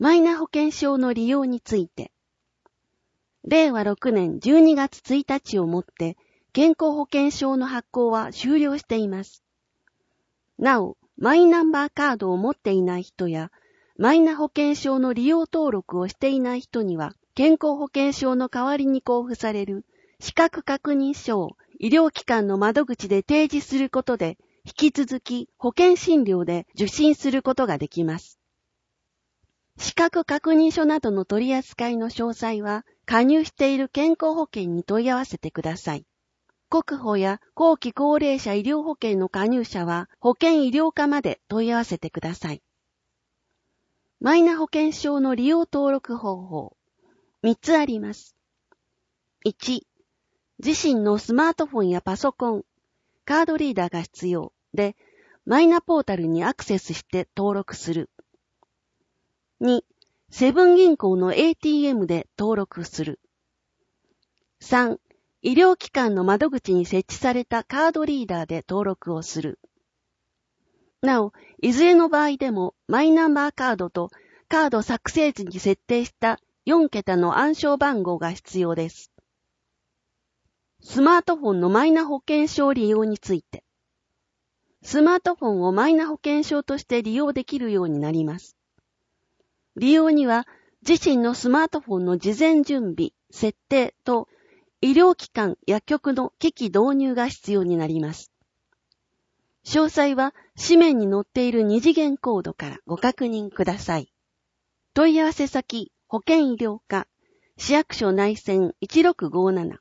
マイナ保険証の利用について。令和6年12月1日をもって健康保険証の発行は終了しています。なお、マイナンバーカードを持っていない人や、マイナ保険証の利用登録をしていない人には、健康保険証の代わりに交付される資格確認書を医療機関の窓口で提示することで、引き続き保険診療で受診することができます。資格確認書などの取り扱いの詳細は、加入している健康保険に問い合わせてください。国保や後期高齢者医療保険の加入者は保険医療課まで問い合わせてください。マイナ保険証の利用登録方法。3つあります。1、自身のスマートフォンやパソコン、カードリーダーが必要で、マイナポータルにアクセスして登録する。2、セブン銀行の ATM で登録する。3、医療機関の窓口に設置されたカードリーダーで登録をする。なお、いずれの場合でもマイナンバーカードとカード作成時に設定した4桁の暗証番号が必要です。スマートフォンのマイナ保険証利用について。スマートフォンをマイナ保険証として利用できるようになります。利用には自身のスマートフォンの事前準備、設定と医療機関、薬局の機器導入が必要になります。詳細は紙面に載っている2次元コードからご確認ください。問い合わせ先、保険医療課、市役所内線1657